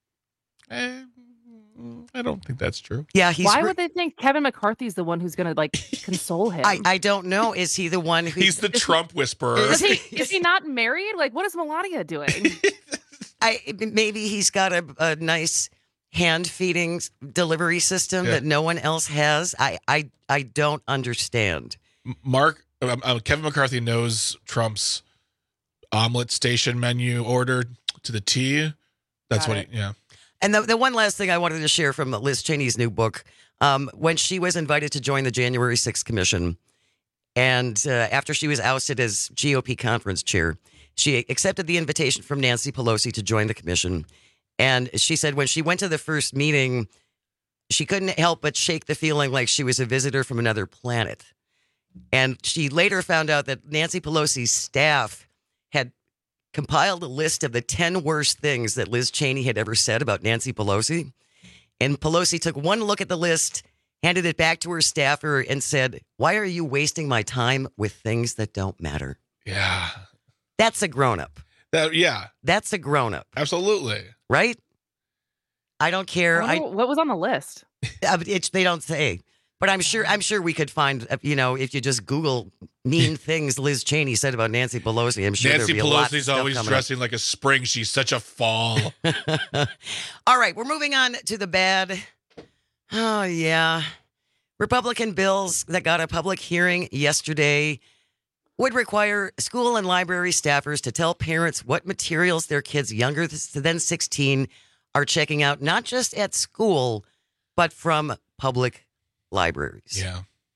G: I don't think that's true.
F: Yeah,
S: why would they think Kevin McCarthy's the one who's going to console him?
F: I don't know. Is he the one who?
G: He's the Trump whisperer.
S: Is he not married? What is Melania doing?
F: Maybe he's got a nice hand feeding delivery system that no one else has. I don't understand.
G: Mark, Kevin McCarthy knows Trump's omelet station menu order to the T. That's what yeah.
F: And the one last thing I wanted to share from Liz Cheney's new book, when she was invited to join the January 6th Commission, and after she was ousted as GOP conference chair, she accepted the invitation from Nancy Pelosi to join the commission. And she said when she went to the first meeting, she couldn't help but shake the feeling like she was a visitor from another planet. And she later found out that Nancy Pelosi's staff had compiled a list of the 10 worst things that Liz Cheney had ever said about Nancy Pelosi. And Pelosi took one look at the list, handed it back to her staffer, and said, "Why are you wasting my time with things that don't matter?"
G: Yeah.
F: That's a grown-up.
G: Yeah.
F: That's a grown-up.
G: Absolutely.
F: Right? I don't care.
S: What was on the list?
F: They don't say. But I'm sure we could find, if you just Google mean things Liz Cheney said about Nancy Pelosi, I'm sure
G: Nancy
F: there'd be a lot of
G: Pelosi's
F: stuff
G: always
F: coming
G: dressing like a spring. She's such a fall.
F: All right, we're moving on to the bad. Oh, yeah. Republican bills that got a public hearing yesterday would require school and library staffers to tell parents what materials their kids younger than 16 are checking out, not just at school, but from public libraries.
G: Yeah.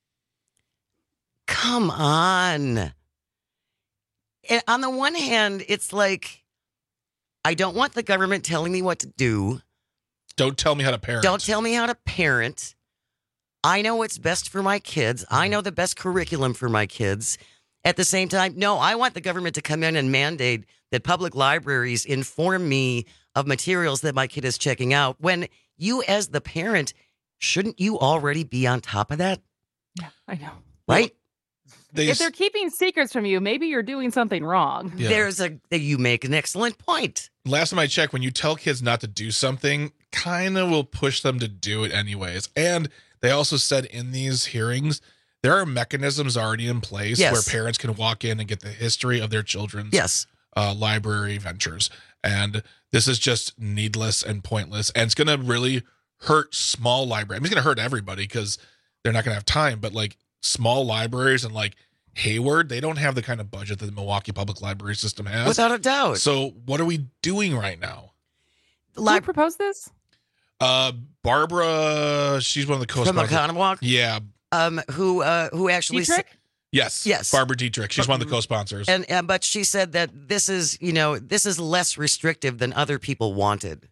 F: Come on. And on the one hand, it's like, I don't want the government telling me what to do.
G: Don't tell me how to parent.
F: Don't tell me how to parent. I know what's best for my kids. I know the best curriculum for my kids. At the same time, no, I want the government to come in and mandate that public libraries inform me of materials that my kid is checking out. When you, as the parent, shouldn't you already be on top of that?
S: Yeah, I know.
F: Right?
S: If they're keeping secrets from you, maybe you're doing something wrong.
G: Yeah.
F: You make an excellent point.
G: Last time I checked, when you tell kids not to do something, kind of will push them to do it anyways. And they also said in these hearings, there are mechanisms already in place where parents can walk in and get the history of their children's library ventures. And this is just needless and pointless. And it's going to really hurt small libraries. I mean, it's going to hurt everybody because they're not going to have time. But like small libraries and like Hayward, they don't have the kind of budget that the Milwaukee Public Library System has.
F: Without a doubt.
G: So what are we doing right now?
S: Who proposed this?
G: Barbara, she's one of the co-sponsors.
F: From Oconomowoc?
G: Yeah.
F: Who actually
S: Dietrich?
G: Yes. Barbara Dietrich. She's one of the co-sponsors.
F: And but she said that this is less restrictive than other people wanted.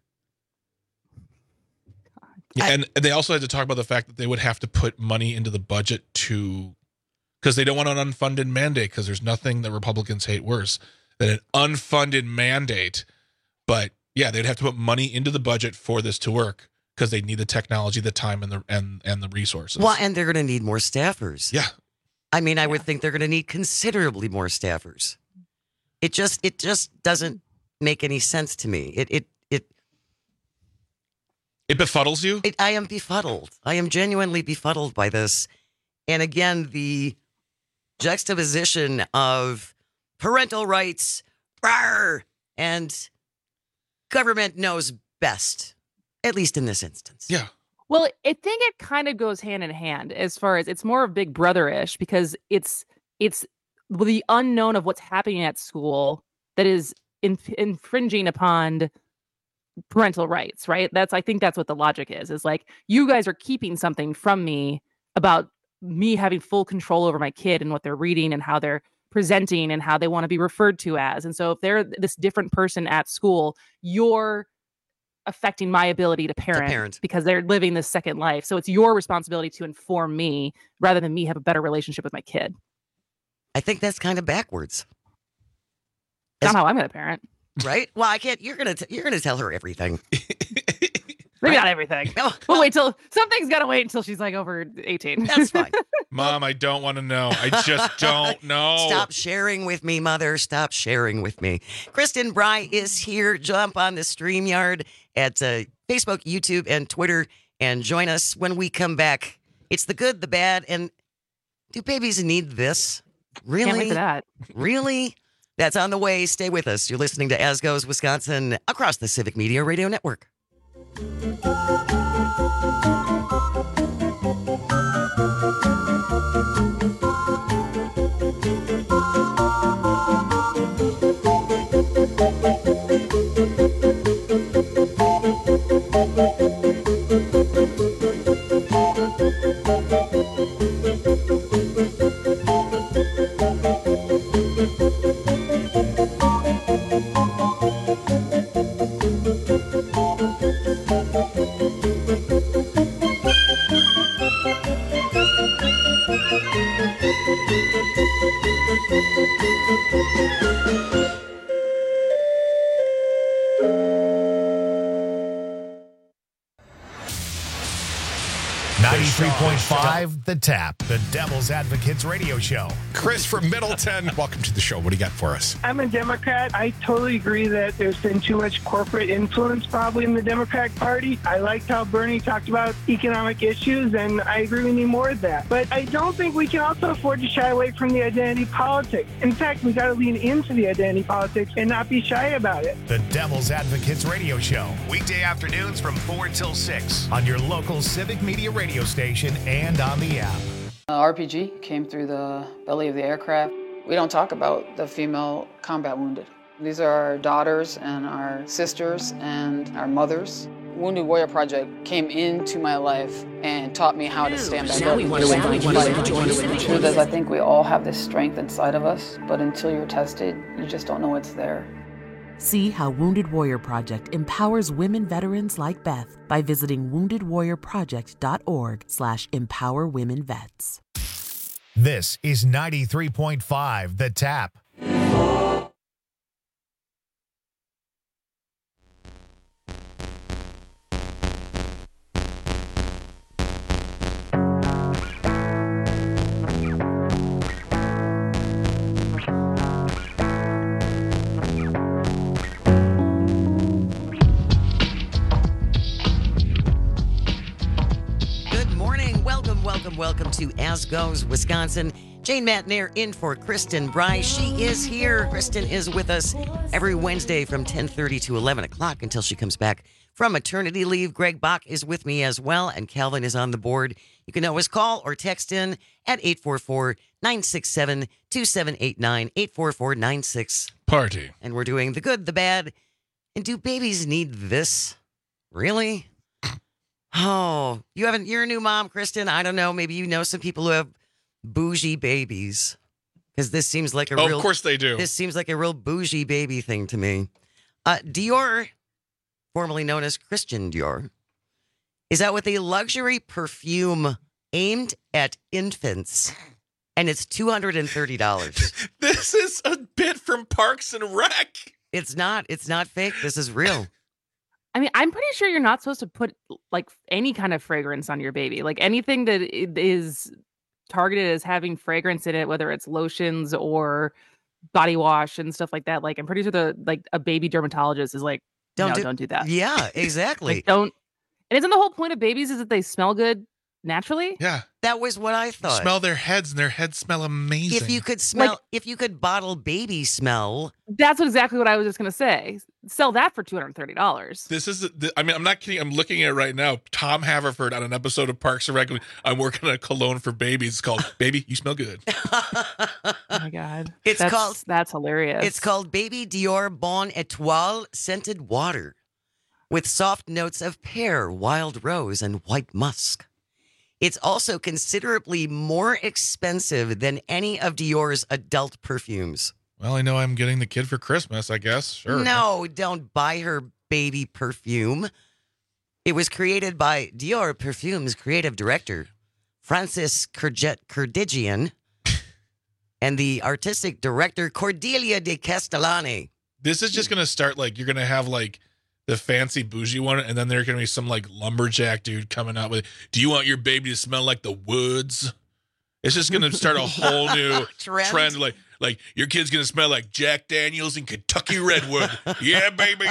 G: Yeah, and they also had to talk about the fact that they would have to put money into the budget because they don't want an unfunded mandate, because there's nothing that Republicans hate worse than an unfunded mandate. But yeah, they'd have to put money into the budget for this to work because they need the technology, the time, and the resources.
F: Well, and they're going to need more staffers.
G: Yeah.
F: I mean, I would think they're going to need considerably more staffers. It just doesn't make any sense to me.
G: It befuddles you?
F: I am befuddled. I am genuinely befuddled by this. And again, the juxtaposition of parental rights and government knows best, at least in this instance.
G: Yeah.
S: Well, I think it kind of goes hand in hand as far as it's more of Big Brother-ish, because it's the unknown of what's happening at school that is infringing upon parental rights, right? I think that's what the logic is like, you guys are keeping something from me about me having full control over my kid and what they're reading and how they're presenting and how they want to be referred to as. And so if they're this different person at school, you're affecting my ability to parent because they're living this second life. So it's your responsibility to inform me rather than me have a better relationship with my kid.
F: I think that's kind of backwards.
S: That's not how I'm going to parent.
F: Right? Well, I can't. You're gonna tell her everything.
S: Maybe not everything. We'll wait till something's got to wait until she's like over 18.
F: That's fine.
G: Mom, I don't want to know. I just don't know.
F: Stop sharing with me, Mother. Stop sharing with me. Kristen Bry is here. Jump on the StreamYard at Facebook, YouTube, and Twitter, and join us when we come back. It's the good, the bad, and do babies need this? Really?
S: Can't wait for that.
F: Really? That's on the way. Stay with us. You're listening to As Goes Wisconsin across the Civic Media Radio Network.
B: The Tap, the Devil's Advocates radio show.
T: Chris from Middleton, welcome to the show. What do you got for us?
U: I'm a Democrat. I totally agree that there's been too much corporate influence probably in the Democratic Party. I liked how Bernie talked about economic issues, and I agree we need more of that. But I don't think we can also afford to shy away from the identity politics. In fact, we got to lean into the identity politics and not be shy about it.
B: The Devil's Advocates radio show, weekday afternoons from 4 till 6 on your local Civic Media radio station and on the app.
V: RPG came through the belly of the aircraft. We don't talk about the female combat wounded. These are our daughters and our sisters and our mothers. Wounded Warrior Project came into my life and taught me how to stand back up. The truth is, I think we all have this strength inside of us, but until you're tested, you just don't know it's there.
W: See how Wounded Warrior Project empowers women veterans like Beth by visiting woundedwarriorproject.org/empowerwomenvets.
B: This is 93.5 The Tap.
F: Welcome to As Goes Wisconsin. Jane Matnair in for Kristen Bryce. She is here. Kristen is with us every Wednesday from 10:30 to 11 o'clock until she comes back from maternity leave. Greg Bach is with me as well, and Calvin is on the board. You can always call or text in at 844-967-2789, 844-96. And we're doing the good, the bad, and do babies need this? Really? Oh, you're a new mom, Kristen. I don't know. Maybe you know some people who have bougie babies. Because this seems like
G: of course they do.
F: This seems like a real bougie baby thing to me. Dior, formerly known as Christian Dior, is out with a luxury perfume aimed at infants. And it's $230.
G: This is a bit from Parks and Rec.
F: It's not fake. This is real.
S: I mean, I'm pretty sure you're not supposed to put like any kind of fragrance on your baby. Like anything that is targeted as having fragrance in it, whether it's lotions or body wash and stuff like that. Like I'm pretty sure a baby dermatologist is like, don't do that.
F: Yeah, exactly.
S: Like, don't. And isn't the whole point of babies is that they smell good naturally?
G: Yeah.
F: That was what I thought.
G: Smell their heads, and their heads smell amazing.
F: If you could bottle baby smell.
S: That's exactly what I was just going to say. Sell that for $230.
G: This is, I'm not kidding. I'm looking at it right now. Tom Haverford on an episode of Parks and Rec. I'm working on a cologne for babies. It's called Baby, You Smell Good.
S: Oh my God.
F: That's
S: hilarious.
F: It's called Baby Dior Bon Etoile Scented Water with soft notes of pear, wild rose, and white musk. It's also considerably more expensive than any of Dior's adult perfumes.
G: Well, I know I'm getting the kid for Christmas, I guess. Sure.
F: No, don't buy her baby perfume. It was created by Dior Perfume's creative director, Francis Kurdigian, and the artistic director, Cordelia de Castellani.
G: This is just going to start you're going to have the fancy bougie one, and then there's going to be some lumberjack dude coming out with, do you want your baby to smell like the woods? It's just going to start a whole new trend. Like your kid's going to smell like Jack Daniels and Kentucky Redwood. Yeah, baby.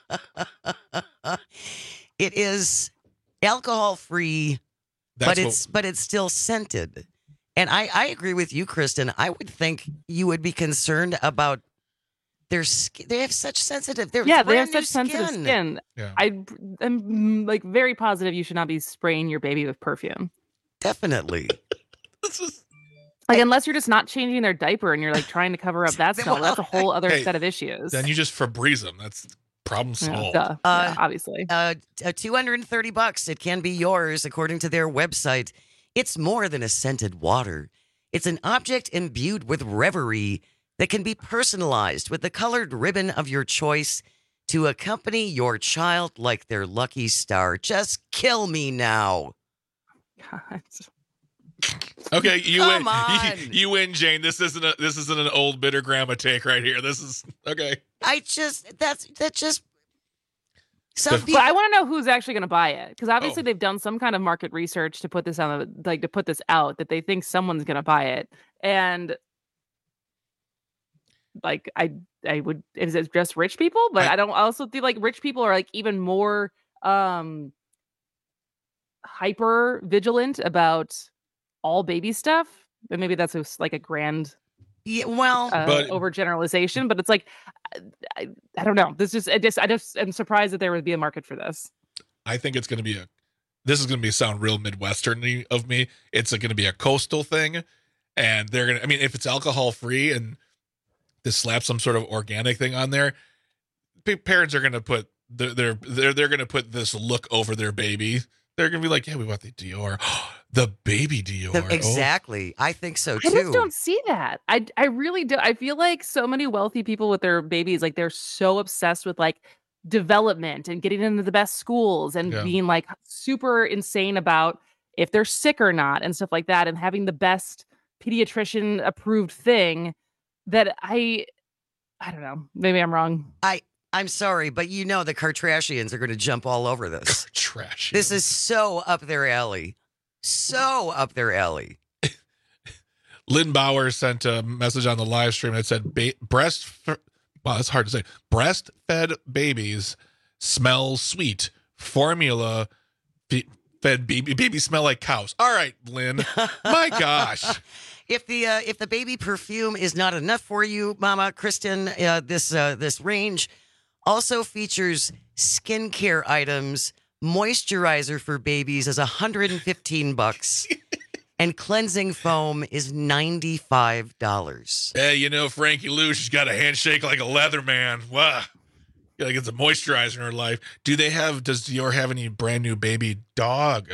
F: It is alcohol-free, but it's still scented. And I agree with you, Kristen. I would think you would be concerned about they have such sensitive. They
S: have
F: brand new
S: such sensitive skin.
G: Yeah.
S: I'm like very positive you should not be spraying your baby with perfume.
F: Definitely.
S: Like, unless you're just not changing their diaper and you're like trying to cover up that smell, that's a whole other set of issues.
G: Then you just Febreze them. That's problem solved.
S: Yeah, obviously.
F: $230. It can be yours, according to their website. It's more than a scented water. It's an object imbued with reverie that can be personalized with the colored ribbon of your choice to accompany your child like their lucky star. Just kill me now.
S: God.
G: Okay, you
F: Come
G: win.
F: on.
G: You win, Jane. This isn't an old bitter grandma take right here. This is okay.
F: Some
S: But I want to know who's actually going to buy it, because obviously they've done some kind of market research to put this to put this out, that they think someone's going to buy it, and like I would, is it just rich people? But I don't also feel like rich people are like even more hyper vigilant about all baby stuff, and maybe that's like a grand overgeneralization, but it's like I don't know. I just am surprised that there would be a market for this.
G: I think it's going to be this is going to sound real Midwestern-y of me. It's going to be a coastal thing, and they're going to, I mean, if it's alcohol free and this slaps some sort of organic thing on there, parents are going to put they're going to put this look over their baby. They're going to be like, yeah, we want the Dior. The baby Dior.
F: Exactly. I think so, too.
S: I just don't see that. I really do. I feel like so many wealthy people with their babies, like they're so obsessed with like development and getting into the best schools and being like super insane about if they're sick or not and stuff like that, and having the best pediatrician approved thing that I don't know. Maybe I'm wrong.
F: I'm sorry, but the Kardashians are going to jump all over this.
G: Kardashians.
F: This is so up their alley. So up their alley.
G: Lynn Bauer sent a message on the live stream that said, wow, that's hard to say. Breastfed babies smell sweet. Formula fed babies smell like cows. All right, Lynn. My gosh.
F: If the baby perfume is not enough for you, Mama Kristen, this range also features skincare items. Moisturizer for babies is $115, and cleansing foam is $95.
G: Hey, Frankie Lou, she's got a handshake like a leather man. Wow. Gotta get some moisturizer in her life. Does Dior have any brand new baby dog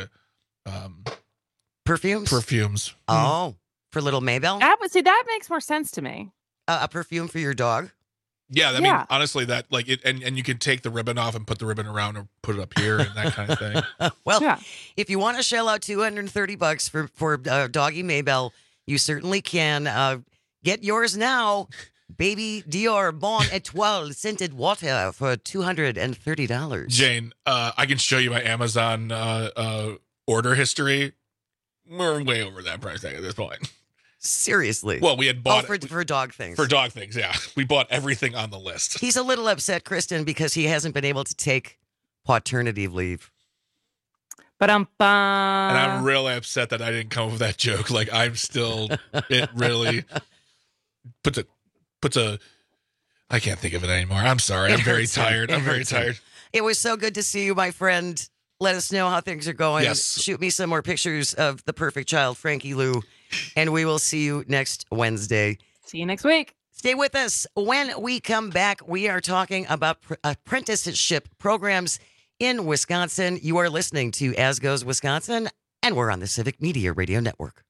F: perfumes?
G: Perfumes.
F: Oh, for little Maybell?
S: That makes more sense to me.
F: A perfume for your dog?
G: Yeah, I mean, honestly, that like it, and you can take the ribbon off and put the ribbon around or put it up here and that kind of thing.
F: If you want to shell out $230 for doggy Maybell, you certainly can. Get yours now. Baby Dior Bon Etoile scented water for $230.
G: Jane, I can show you my Amazon order history. We're way over that price tag at this point.
F: Seriously.
G: Well, we had bought
F: for dog things.
G: For dog things, yeah. We bought everything on the list.
F: He's a little upset, Kristen, because he hasn't been able to take paternity leave.
G: And I'm really upset that I didn't come up with that joke. Like, I'm still, it really puts a, I can't think of it anymore. I'm sorry. I'm very tired. I'm very tired.
F: It was so good to see you, my friend. Let us know how things are going.
G: Yes.
F: Shoot me some more pictures of the perfect child, Frankie Lou. And we will see you next Wednesday.
S: See you next week.
F: Stay with us. When we come back, we are talking about apprenticeship programs in Wisconsin. You are listening to As Goes Wisconsin, and we're on the Civic Media Radio Network.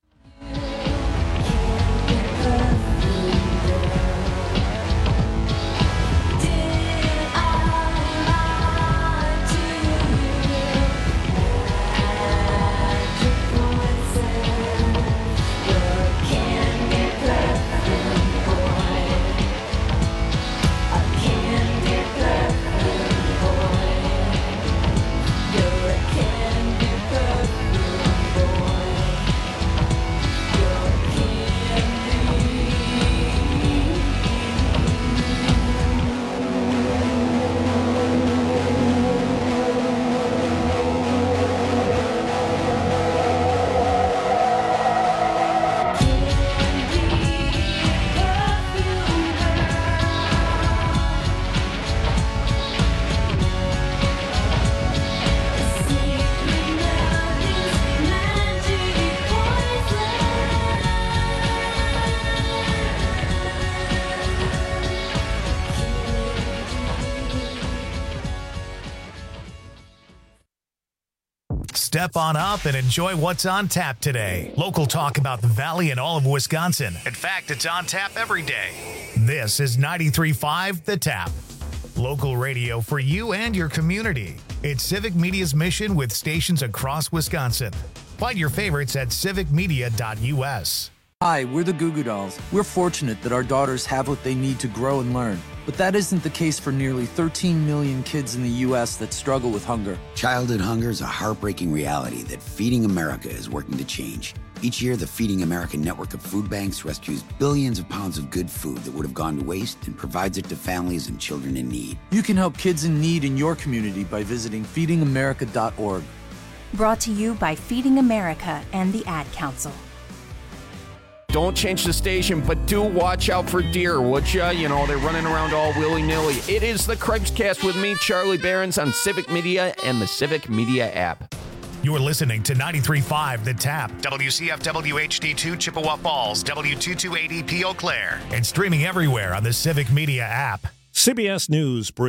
B: Step on up and enjoy what's on tap today. Local talk about the Valley and all of Wisconsin. In fact, it's on tap every day. This is 93.5 The Tap. Local radio for you and your community. It's Civic Media's mission with stations across Wisconsin. Find your favorites at civicmedia.us.
A: Hi, we're the Goo Goo Dolls. We're fortunate that our daughters have what they need to grow and learn. But that isn't the case for nearly 13 million kids in the U.S. that struggle with hunger.
D: Childhood hunger is a heartbreaking reality that Feeding America is working to change. Each year, the Feeding America network of food banks rescues billions of pounds of good food that would have gone to waste and provides it to families and children in need.
A: You can help kids in need in your community by visiting feedingamerica.org.
E: Brought to you by Feeding America and the Ad Council.
X: Don't change the station, but do watch out for deer, would ya? You know, they're running around all willy-nilly. It is the Craig's Cast with me, Charlie Behrens, on Civic Media and the Civic Media app.
B: You're listening to 93.5 The Tap, WCFW HD2 Chippewa Falls, W228EP Eau Claire, and streaming everywhere on the Civic Media app.
Y: CBS News.